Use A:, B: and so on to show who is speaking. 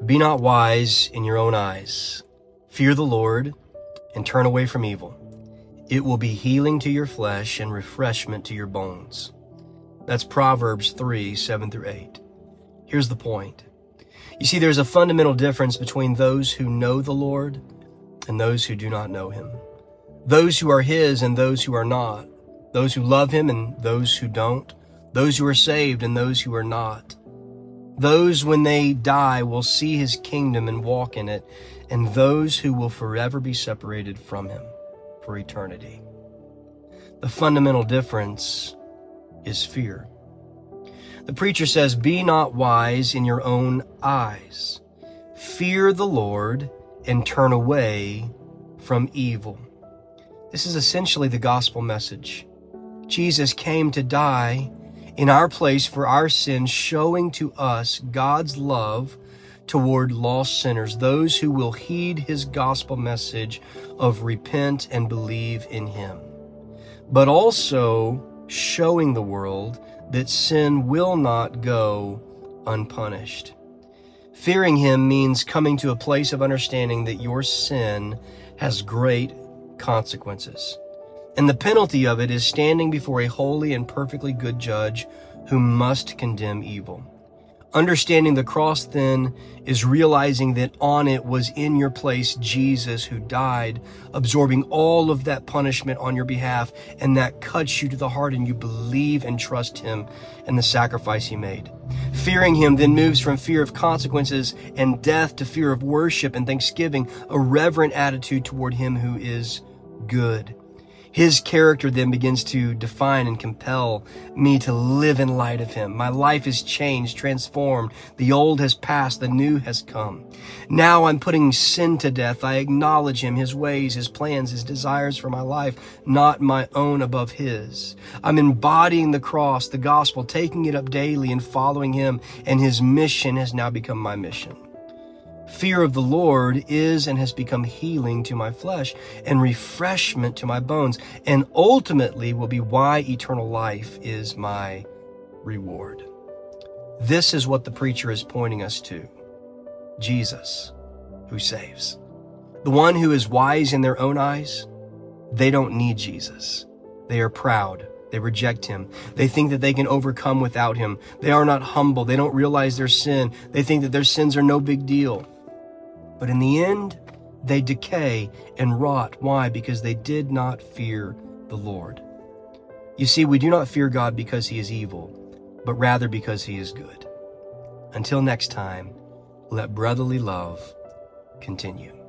A: Be not wise in your own eyes. Fear the Lord and turn away from evil. It will be healing to your flesh and refreshment to your bones. That's Proverbs 3:7-8. Here's the point. You see, there's a fundamental difference between those who know the Lord and those who do not know him. Those who are his and those who are not. Those who love him and those who don't. Those who are saved and those who are not. Those, when they die, will see his kingdom and walk in it, and those who will forever be separated from him for eternity. The fundamental difference is fear. The preacher says, be not wise in your own eyes. Fear the Lord and turn away from evil. This is essentially the gospel message. Jesus came to die in our place for our sins, showing to us God's love toward lost sinners, those who will heed his gospel message of repent and believe in him, but also showing the world that sin will not go unpunished. Fearing him means coming to a place of understanding that your sin has great consequences. And the penalty of it is standing before a holy and perfectly good judge who must condemn evil. Understanding the cross, then, is realizing that on it was in your place Jesus who died, absorbing all of that punishment on your behalf, and that cuts you to the heart, and you believe and trust him and the sacrifice he made. Fearing him then moves from fear of consequences and death to fear of worship and thanksgiving, a reverent attitude toward him who is good. His character then begins to define and compel me to live in light of him. My life is changed, transformed. The old has passed, the new has come. Now I'm putting sin to death. I acknowledge him, his ways, his plans, his desires for my life, not my own above his. I'm embodying the cross, the gospel, taking it up daily and following him, and his mission has now become my mission. Fear of the Lord is and has become healing to my flesh and refreshment to my bones, and ultimately will be why eternal life is my reward. This is what the preacher is pointing us to. Jesus, who saves. The one who is wise in their own eyes, they don't need Jesus. They are proud. They reject him. They think that they can overcome without him. They are not humble. They don't realize their sin. They think that their sins are no big deal. But in the end, they decay and rot. Why? Because they did not fear the Lord. You see, we do not fear God because he is evil, but rather because he is good. Until next time, let brotherly love continue.